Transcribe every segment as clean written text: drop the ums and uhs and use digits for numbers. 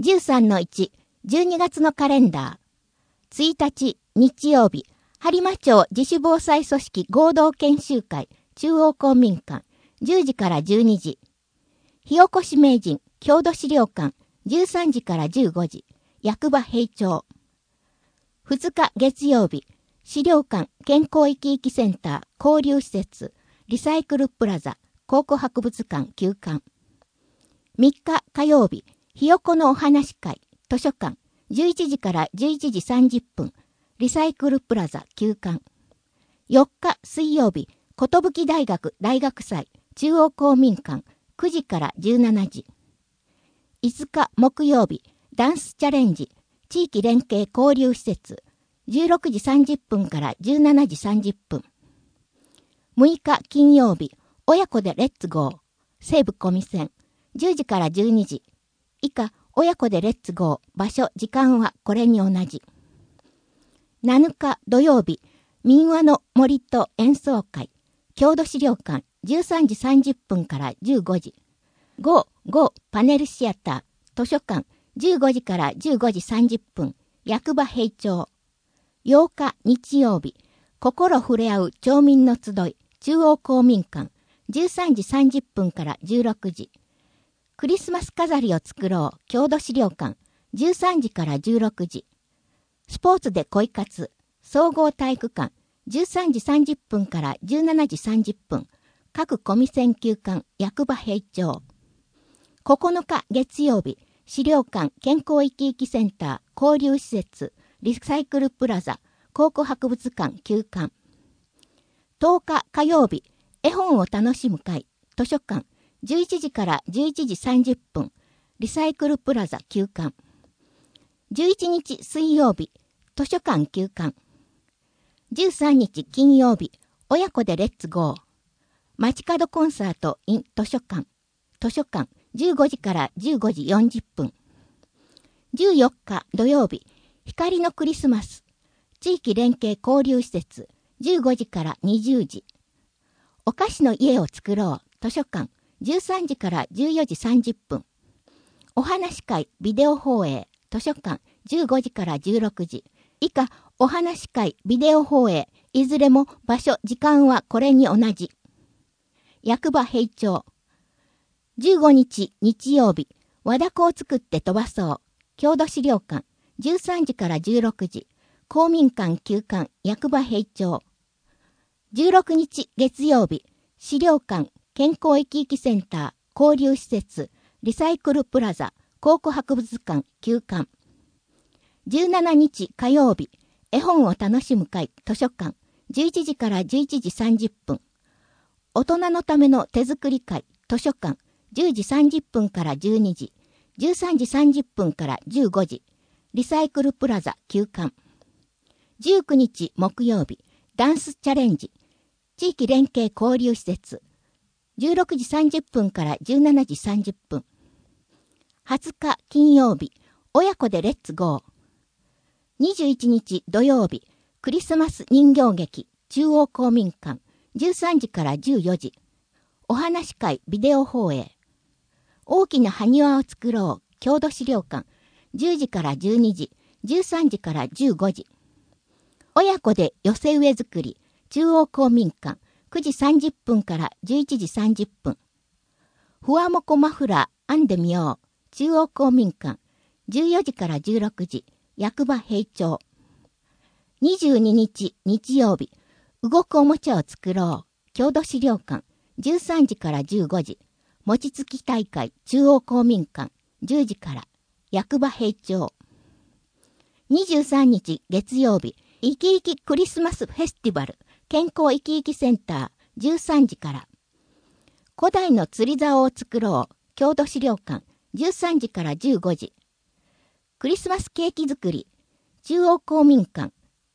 13-1、12月のカレンダー。1日、日曜日、播磨町自主防災組織合同研修会、中央公民館、10時から12時。火起こし名人、郷土資料館、13時から15時。役場閉庁。2日月曜日、資料館、健康生き生きセンター、交流施設、リサイクルプラザ、考古博物館休館。3日火曜日、ひよこのお話会、図書館、11時から11時30分、リサイクルプラザ休館。4日水曜日、寿大学大学祭、中央公民館、9時から17時。5日木曜日、ダンスチャレンジ、地域連携交流施設、16時30分から17時30分。6日金曜日、親子でレッツゴー、西武小見線、10時から12時。以下、親子でレッツゴー、場所、時間はこれに同じ。7日土曜日、民話の森と演奏会、郷土資料館、13時30分から15時。ゴーパネルシアター、図書館、15時から15時30分、役場閉庁。8日日曜日、心触れ合う町民の集い、中央公民館、13時30分から16時。クリスマス飾りを作ろう、郷土資料館、13時から16時。スポーツで恋活、総合体育館、13時30分から17時30分。各コミセン休館、役場閉庁。9日月曜日、資料館、健康生き生きセンター、交流施設、リサイクルプラザ、考古博物館休館。10日火曜日、絵本を楽しむ会、図書館、11時から11時30分、リサイクルプラザ休館。11日水曜日、図書館休館。13日金曜日、親子でレッツゴー。街角コンサート in 図書館。15時から15時40分。14日土曜日、光のクリスマス。地域連携交流施設、15時から20時。お菓子の家を作ろう、図書館。13時から14時30分。お話会ビデオ放映、図書館、15時から16時。以下、お話会ビデオ放映、いずれも場所、時間はこれに同じ。役場閉庁。15日日曜日、和凧を作って飛ばそう。郷土資料館、13時から16時。公民館休館、役場閉庁。16日月曜日、資料館、健康生き生きセンター、交流施設、リサイクルプラザ、考古博物館休館。17日火曜日、絵本を楽しむ会、図書館、11時から11時30分。大人のための手作り会、図書館、10時30分から12時、13時30分から15時、リサイクルプラザ休館。19日木曜日、ダンスチャレンジ、地域連携交流施設、16時30分から17時30分。20日金曜日、親子でレッツゴー。21日土曜日、クリスマス人形劇、中央公民館、13時から14時。お話会ビデオ放映。大きな埴輪を作ろう、郷土資料館、10時から12時、13時から15時。親子で寄せ植え作り、中央公民館、9時30分から11時30分。ふわもこマフラー編んでみよう。中央公民館。14時から16時。役場閉庁。22日日曜日。動くおもちゃを作ろう。郷土資料館。13時から15時。餅つき大会中央公民館。10時から。役場閉庁。23日月曜日。いきいきクリスマスフェスティバル。健康生き生きセンター13時から。古代の釣り竿を作ろう。郷土資料館13時から15時。クリスマスケーキ作り。中央公民館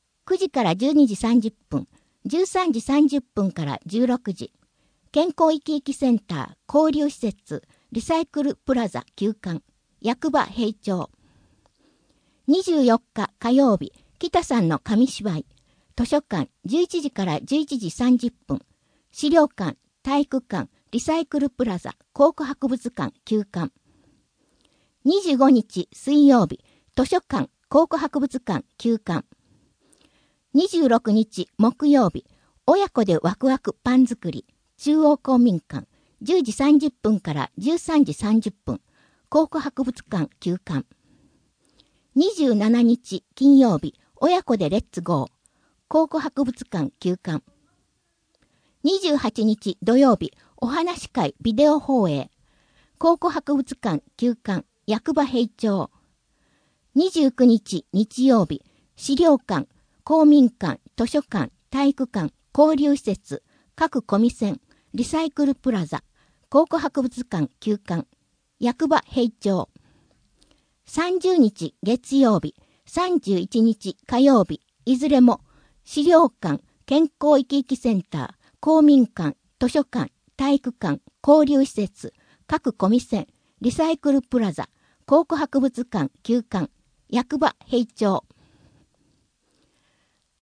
9時から12時30分。13時30分から16時。健康生き生きセンター交流施設リサイクルプラザ休館。役場閉庁。24日火曜日。北さんの紙芝居。図書館11時から11時30分。資料館、体育館、リサイクルプラザ、考古博物館休館。 25日水曜日、図書館、考古博物館休館。26日木曜日、親子でワクワクパン作り、中央公民館、10時30分から13時30分、考古博物館休館。27日金曜日、親子でレッツゴー、考古博物館休館。28日土曜日、お話会ビデオ放映、考古博物館休館、役場閉庁。29日日曜日、資料館、公民館、図書館、体育館、交流施設、各コミセン、リサイクルプラザ、考古博物館休館、役場閉庁。30日月曜日、31日火曜日、いずれも、資料館、健康生き生きセンター、公民館、図書館、体育館、交流施設、各コミセン、リサイクルプラザ、考古博物館休館、役場閉庁。